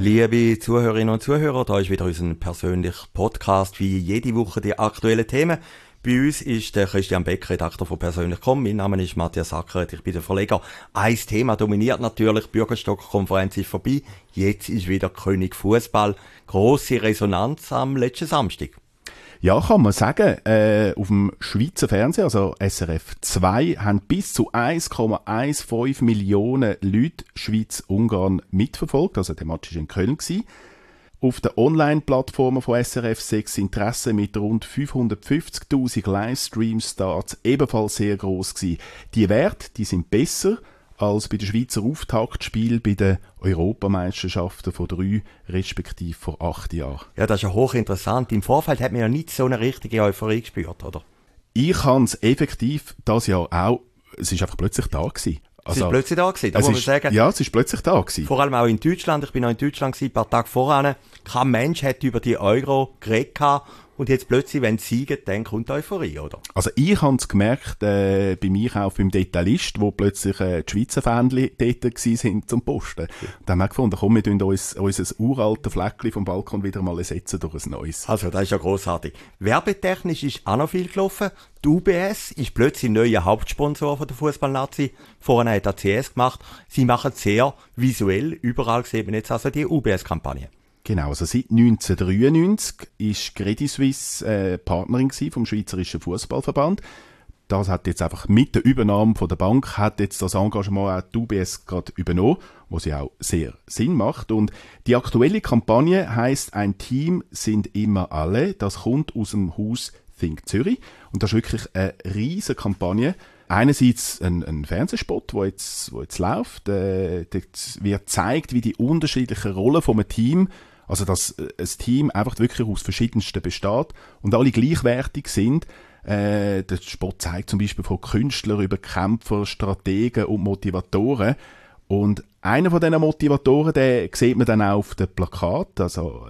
Liebe Zuhörerinnen und Zuhörer, da ist wieder unser persönlicher Podcast, wie jede Woche die aktuellen Themen. Bei uns ist der Christian Beck, Redakteur von Persönlich.com. Mein Name ist Matthias Sackeret, ich bin der Verleger. Ein Thema dominiert natürlich, die Bürgerstock-Konferenz ist vorbei. Jetzt ist wieder König Fußball. Grosse Resonanz am letzten Samstag. Ja, kann man sagen. Auf dem Schweizer Fernsehen, also SRF 2, haben bis zu 1,15 Millionen Leute Schweiz-Ungarn mitverfolgt. Also der Match war in Köln. Auf den Online-Plattformen von SRF 6 Interesse mit rund 550'000 Livestream-Starts ebenfalls sehr gross gewesen. Die Werte, die sind besser als bei den Schweizer Auftaktspielen bei den Europameisterschaften von 3 respektive vor 8 Jahren. Ja, das ist ja hochinteressant. Im Vorfeld hat man ja nicht so eine richtige Euphorie gespürt, oder? Ich habe es effektiv das Jahr auch, es ist einfach plötzlich da gewesen. Es ist plötzlich da gewesen, da muss man sagen. Ja, es ist plötzlich da gewesen. Vor allem auch in Deutschland. Ich bin noch in Deutschland gewesen, ein paar Tage voran. Kein Mensch hat über die Euro geredet und jetzt plötzlich, wenn sie siegen, dann kommt die Euphorie, oder? Also ich habe es gemerkt, bei mir auch beim Detailist, wo plötzlich die Schweizer Fähnchen dort sind zum Posten. Da haben wir gefunden, komm, wir tun unser uraltes Fleckchen vom Balkon wieder mal ersetzen durch ein neues. Also, das ist ja grossartig. Werbetechnisch ist auch noch viel gelaufen. Die UBS ist plötzlich neuer Hauptsponsor von der Fußballnazi. Vorher hat ACS gemacht. Sie machen sehr visuell, überall sieht man jetzt also die UBS-Kampagne. Genau, also seit 1993 ist Credit Suisse Partnerin vom Schweizerischen Fußballverband. Das hat jetzt einfach mit der Übernahme von der Bank hat jetzt das Engagement auch die UBS gerade übernommen, was ja auch sehr Sinn macht. Und die aktuelle Kampagne heisst «Ein Team sind immer alle». Das kommt aus dem Haus Think Zürich und das ist wirklich eine riesige Kampagne. Einerseits ein Fernsehspot, der jetzt läuft. Dort wird gezeigt, wie die unterschiedlichen Rollen von einem Team, also dass ein Team einfach wirklich aus verschiedensten besteht und alle gleichwertig sind. Der Spot zeigt zum Beispiel von Künstlern über Kämpfer, Strategen und Motivatoren. Und einer von diesen Motivatoren, den sieht man dann auch auf dem Plakat. Also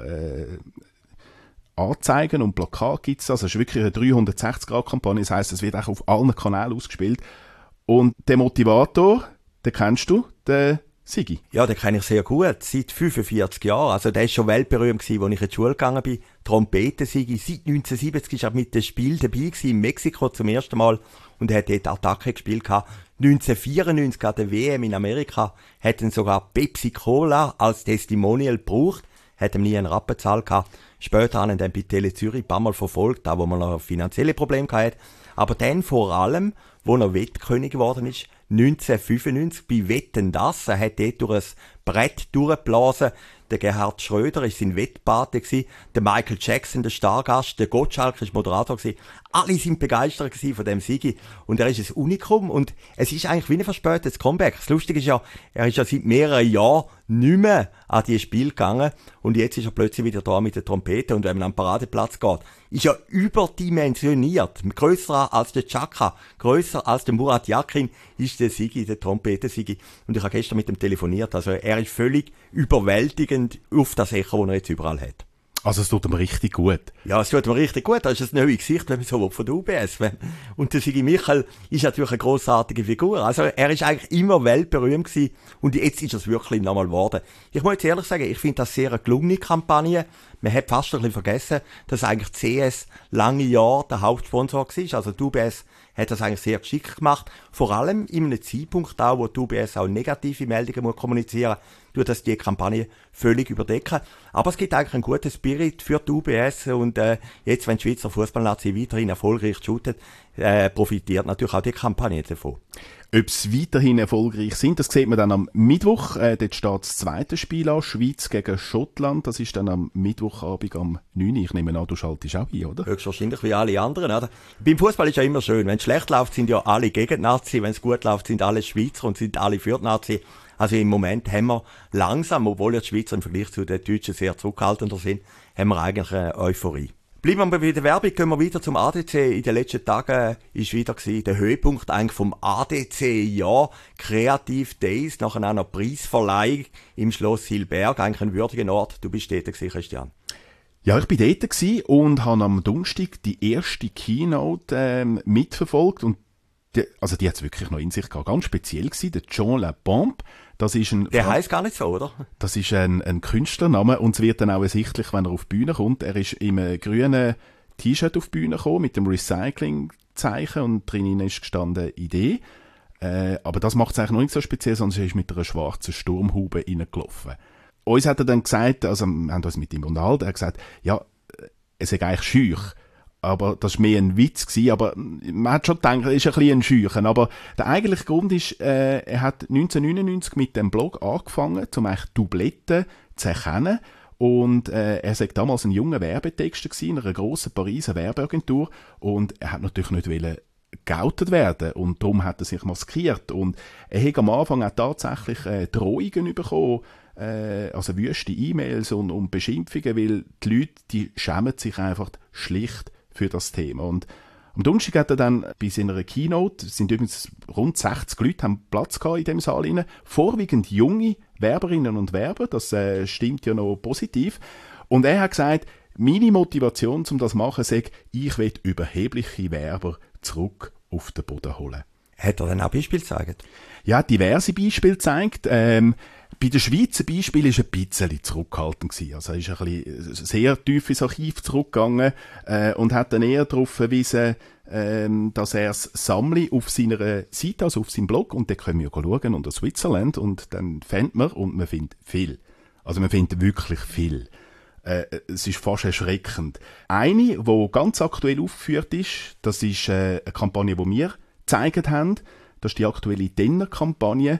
Anzeigen und Plakat gibt es. Also es ist wirklich eine 360-Grad-Kampagne. Das heisst, es wird auch auf allen Kanälen ausgespielt. Und der Motivator, den kennst du, den Sigi? Ja, den kenne ich sehr gut. Seit 45 Jahren. Also der ist schon weltberühmt gewesen, als ich in die Schule gegangen bin. Trompeten-Sigi. Seit 1970 war er mit dem Spiel dabei gewesen, in Mexiko zum ersten Mal. Und er hat dort Attacke gespielt. 1994 an der WM in Amerika hat ihn sogar Pepsi Cola als Testimonial gebraucht. Hat ihm nie einen Rappen gezahlt gehabt. Später haben ihn dann bei Tele Zürich ein paar Mal verfolgt, da wo man noch finanzielle Probleme hatte. Aber dann vor allem, wo er Wettkönig geworden ist, 1995 bei Wetten, das. Er hat dort durch ein Brett durchgeblasen. Der Gerhard Schröder war sein Wettpate gewesen. Der Michael Jackson, der Stargast. Der Gottschalk war Moderator gewesen. Alle sind begeistert gewesen von dem Sigi. Und er ist ein Unikum. Und es ist eigentlich wie ein verspätetes Comeback. Das Lustige ist ja, er ist ja seit mehreren Jahren nicht mehr an dieses Spiel gegangen. Und jetzt ist er plötzlich wieder da mit der Trompete. Und wenn man am Paradeplatz geht, ist er überdimensioniert. Grösser als der Chaka, grösser als der Murat Yakin ist der Sigi, der Trompeten-Sigi. Und ich habe gestern mit ihm telefoniert. Also er ist völlig überwältigend auf das Echo, das er jetzt überall hat. Also es tut ihm richtig gut. Ja, es tut ihm richtig gut. Das ist ein neues Gesicht, wenn man so will, von der UBS. Und der Sigi Michel ist natürlich eine grossartige Figur. Also er ist eigentlich immer weltberühmt gewesen und jetzt ist es wirklich nochmal geworden. Ich muss jetzt ehrlich sagen, ich finde das sehr eine gelungene Kampagne. Man hat fast ein bisschen vergessen, dass eigentlich CS lange Jahre der Hauptsponsor war. Also die UBS hat das eigentlich sehr geschickt gemacht. Vor allem in einem Zeitpunkt auch, wo die UBS auch negative Meldungen muss kommunizieren muss, tut das die Kampagne völlig überdecken. Aber es gibt eigentlich einen guten Spirit für die UBS und jetzt, wenn die Schweizer Fußballnazi weiterhin erfolgreich shootet, profitiert natürlich auch die Kampagne davon. Ob sie weiterhin erfolgreich sind, das sieht man dann am Mittwoch. Dort steht das zweite Spiel an, Schweiz gegen Schottland. Das ist dann am Mittwochabend am 9 Uhr. Ich nehme an, du schaltest auch ein, oder? Höchstwahrscheinlich wie alle anderen, oder? Beim Fußball ist ja immer schön. Wenn es schlecht läuft, sind ja alle gegen die Nazi. Wenn es gut läuft, sind alle Schweizer und sind alle für die Nazi. Also im Moment haben wir langsam, obwohl ja die Schweizer im Vergleich zu den Deutschen sehr zurückhaltender sind, haben wir eigentlich eine Euphorie. Bleiben wir bei der Werbung, gehen wir wieder zum ADC. In den letzten Tagen ist wieder der Höhepunkt eigentlich vom ADC-Jahr. Creative Days, nachher auch noch Preisverleihung im Schloss Hilberg. Eigentlich ein würdiger Ort. Du bist dort gewesen, Christian. Ja, ich war dort und habe am Donnerstag die erste Keynote mitverfolgt. Und die hat es wirklich noch in sich gehabt. Ganz speziell gewesen. Der Jean Labombe Der heisst gar nicht so, oder? Das ist ein Künstlername und es wird dann auch ersichtlich, wenn er auf die Bühne kommt. Er ist im grünen T-Shirt auf die Bühne gekommen mit dem Recycling-Zeichen und drinnen ist gestanden Idee. Aber das macht es eigentlich noch nicht so speziell, sondern er ist mit einer schwarzen Sturmhaube reingelaufen. Uns hat er dann gesagt, also wir haben uns mit ihm unterhalten, er hat gesagt, ja, es ist eigentlich schüch. Aber das war mehr ein Witz gewesen, aber man hat schon gedacht, er ist ein bisschen ein Scheuchen. Aber der eigentliche Grund ist, er hat 1999 mit dem Blog angefangen, um eigentlich Doubletten zu erkennen. Und er war damals ein junger Werbetexter in einer grossen Pariser Werbeagentur und er hat natürlich nicht geoutet werden und darum hat er sich maskiert und er hat am Anfang auch tatsächlich Drohungen bekommen, also wüste E-Mails und Beschimpfungen, weil die Leute, die schämen sich einfach schlicht für das Thema. Und am Donnerstag hat er dann bei seiner Keynote, es sind übrigens rund 60 Leute, haben Platz gehabt in dem Saal rein, vorwiegend junge Werberinnen und Werber, das stimmt ja noch positiv. Und er hat gesagt, meine Motivation, um das zu machen, sei, ich will überhebliche Werber zurück auf den Boden holen. Hat er dann auch Beispiele gezeigt? Ja, diverse Beispiele gezeigt. Bei den Schweizer Beispielen war er ein bisschen zurückhaltend gewesen. Also er ist ein bisschen sehr tief ins Archiv zurückgegangen und hat dann eher darauf verwiesen, dass er es sammle auf seiner Seite, also auf seinem Blog, und dann können wir schauen unter Switzerland und dann findet man, und man findet viel. Also man findet wirklich viel. Es ist fast erschreckend. Eine, die ganz aktuell aufgeführt ist, das ist eine Kampagne, die wir gezeigt haben. Das ist die aktuelle Denner-Kampagne,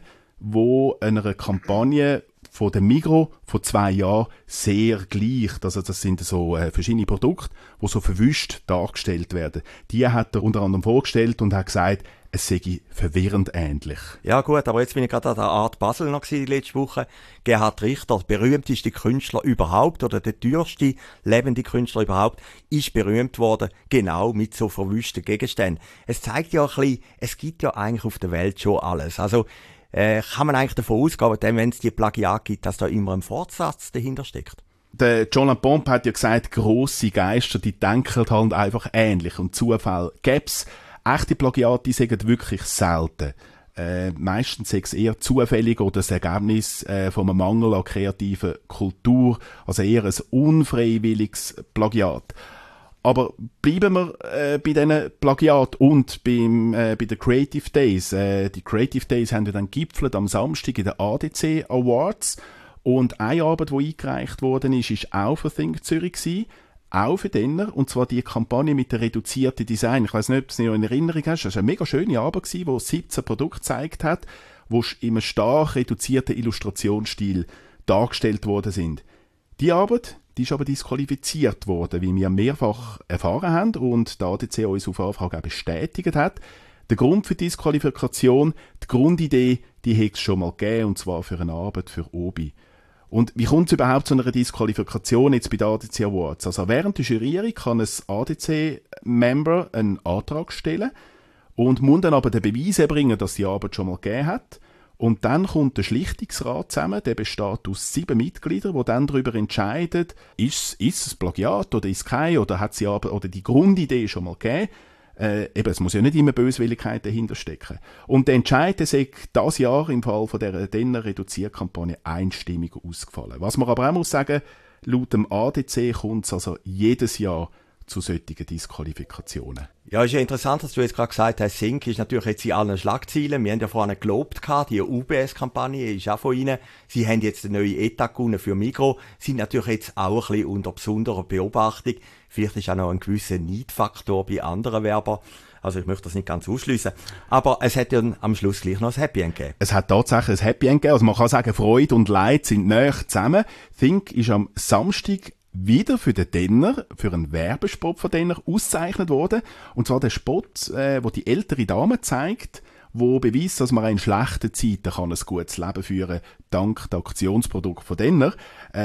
wo einer Kampagne von der Migros vor 2 Jahren sehr gleicht. Also das sind so verschiedene Produkte, die so verwischt dargestellt werden. Die hat er unter anderem vorgestellt und hat gesagt, es sei verwirrend ähnlich. Ja gut, aber jetzt bin ich gerade an der Art Basel noch gewesen, die letzte Woche. Gerhard Richter, der berühmteste Künstler überhaupt oder der teuerste lebende Künstler überhaupt, ist berühmt worden, genau mit so verwischten Gegenständen. Es zeigt ja ein bisschen, es gibt ja eigentlich auf der Welt schon alles. Also kann man eigentlich davon ausgehen, wenn es die Plagiat gibt, dass da immer ein Fortsatz dahinter steckt? Der Jonathan Pomp hat ja gesagt, grosse Geister, die denken halt einfach ähnlich und Zufall gäb's. Echte Plagiate sind wirklich selten. Meistens sind es eher zufällig oder das Ergebnis von einem Mangel an kreativer Kultur, also eher ein unfreiwilliges Plagiat. Aber bleiben wir bei diesen Plagiat und bei den Creative Days. Die Creative Days haben ja dann gipfelt am Samstag in den ADC Awards. Und eine Arbeit, die eingereicht worden ist auch für Think Zürich gewesen, auch für Denner, und zwar die Kampagne mit dem reduzierten Design. Ich weiss nicht, ob du es noch in Erinnerung hast. Das war eine mega schöne Arbeit gewesen, die 17 Produkte gezeigt hat, die in einem stark reduzierten Illustrationsstil dargestellt worden sind. Die Arbeit, die ist aber disqualifiziert worden, wie wir mehrfach erfahren haben und der ADC uns auf Anfrage auch bestätigt hat. Der Grund für die Disqualifikation, die Grundidee, die hätte es schon mal gegeben, und zwar für eine Arbeit für Obi. Und wie kommt es überhaupt zu einer Disqualifikation jetzt bei den ADC Awards? Also während der Jurierung kann ein ADC-Member einen Antrag stellen und muss dann aber den Beweis erbringen, dass die Arbeit schon mal gegeben hat. Und dann kommt der Schlichtungsrat zusammen, der besteht aus 7 Mitgliedern, die dann darüber entscheiden, ist es Plagiat oder ist es kein, oder hat sie aber, oder die Grundidee schon mal gegeben. Es muss ja nicht immer Böswilligkeit dahinter stecken. Und der Entscheid ist dieses Jahr im Fall von dieser Denner Reduzierkampagne einstimmig ausgefallen. Was man aber auch muss sagen, laut dem ADC kommt es also jedes Jahr zu solchen Disqualifikationen. Ja, ist ja interessant, dass du jetzt gerade gesagt hast, Sync ist natürlich jetzt in allen Schlagzeilen. Wir haben ja vorhin gelobt gehabt, die UBS-Kampagne ist auch von Ihnen. Sie haben jetzt eine neue Etat gewonnen für Migros, sind natürlich jetzt auch ein bisschen unter besonderer Beobachtung. Vielleicht ist auch noch ein gewisser Neidfaktor bei anderen Werbern. Also ich möchte das nicht ganz ausschliessen. Aber es hat ja am Schluss gleich noch ein Happy End gegeben. Es hat tatsächlich ein Happy End gegeben. Also man kann sagen, Freude und Leid sind nahe zusammen. Think ist am Samstag wieder für den Denner, für einen Werbespot von Denner ausgezeichnet worden. Und zwar der Spot, wo die ältere Dame zeigt, wo beweist, dass man in schlechten Zeiten kann ein gutes Leben führen dank der Aktionsprodukte von Denner.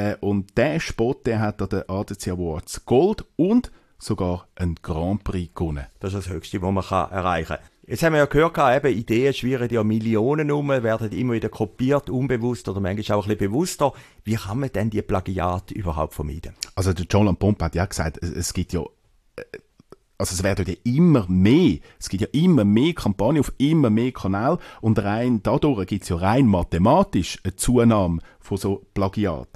Und der Spot, der hat an den ADC Awards Gold und sogar einen Grand Prix gewonnen. Das ist das Höchste, was man erreichen kann. Jetzt haben wir ja gehört, eben Ideen schwirren ja Millionen um, werden immer wieder kopiert, unbewusst oder manchmal auch ein bisschen bewusster. Wie kann man denn die Plagiate überhaupt vermeiden? Also der Jonathan Pomp hat ja gesagt, es gibt ja Also es werden ja immer mehr. Es gibt ja immer mehr Kampagnen auf immer mehr Kanälen und rein dadurch gibt es ja rein mathematisch eine Zunahme von so Plagiat.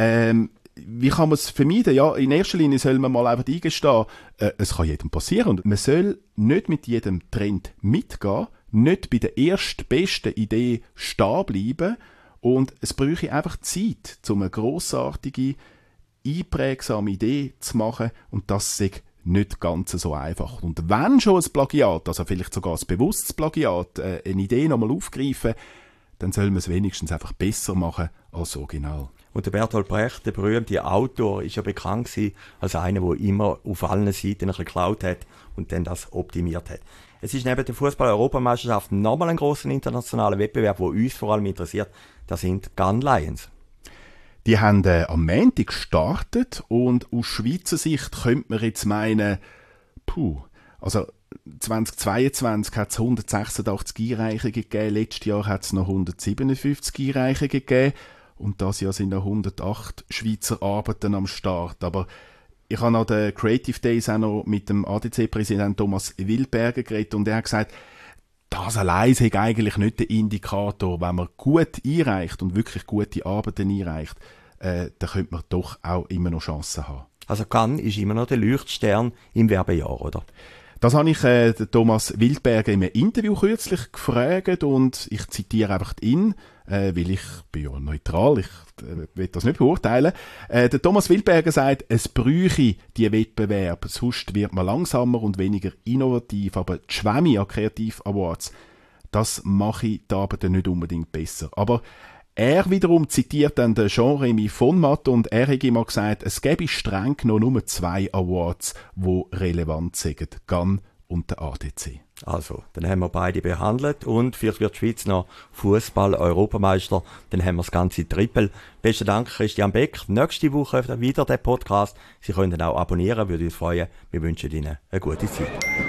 Wie kann man es vermeiden? Ja, in erster Linie soll man mal einfach eingestehen, es kann jedem passieren und man soll nicht mit jedem Trend mitgehen, nicht bei der erstbesten Idee stehen bleiben und es bräuchte einfach Zeit, um eine grossartige, einprägsame Idee zu machen und das ist nicht ganz so einfach. Und wenn schon ein Plagiat, also vielleicht sogar ein bewusstes Plagiat, eine Idee nochmal aufgreifen, dann soll man es wenigstens einfach besser machen als das Original. Und der Bertolt Brecht, der berühmte Autor, ist ja bekannt gewesen als einer, der immer auf allen Seiten ein bisschen geklaut hat und dann das optimiert hat. Es ist neben der Fußball-Europameisterschaft nochmal ein grosser internationaler Wettbewerb, der uns vor allem interessiert. Das sind Gun Lions. Die haben am Montag gestartet und aus Schweizer Sicht könnte man jetzt meinen, also 2022 hat es 186 Einreichungen gegeben, letztes Jahr hat es noch 157 Einreichungen gegeben und das Jahr sind noch 108 Schweizer Arbeiten am Start. Aber ich habe an den Creative Days auch noch mit dem ADC-Präsident Thomas Wildberger geredet und er hat gesagt, das allein ist eigentlich nicht der Indikator. Wenn man gut einreicht und wirklich gute Arbeiten einreicht, dann könnte man doch auch immer noch Chancen haben. Also Cannes ist immer noch der Leuchtstern im Werbejahr, oder? Das habe ich den Thomas Wildberger in einem Interview kürzlich gefragt und ich zitiere einfach ihn, weil ich bin ja neutral, ich will das nicht beurteilen. Der Thomas Wildberger sagt, es bräuche die Wettbewerb, sonst wird man langsamer und weniger innovativ, aber die Schwemme an Creative Awards, das mache ich die Arbeit nicht unbedingt besser. Aber er wiederum zitiert dann den Jean-Remy von Matt und er hat immer gesagt, es gäbe streng genommen nur 2 Awards, die relevant sind, Cannes und der ADC. Also, dann haben wir beide behandelt und vielleicht wird die Schweiz noch Fußball-Europameister, dann haben wir das ganze Triple. Besten Dank, Christian Beck. Nächste Woche wieder der Podcast. Sie können ihn auch abonnieren, würde uns freuen. Wir wünschen Ihnen eine gute Zeit.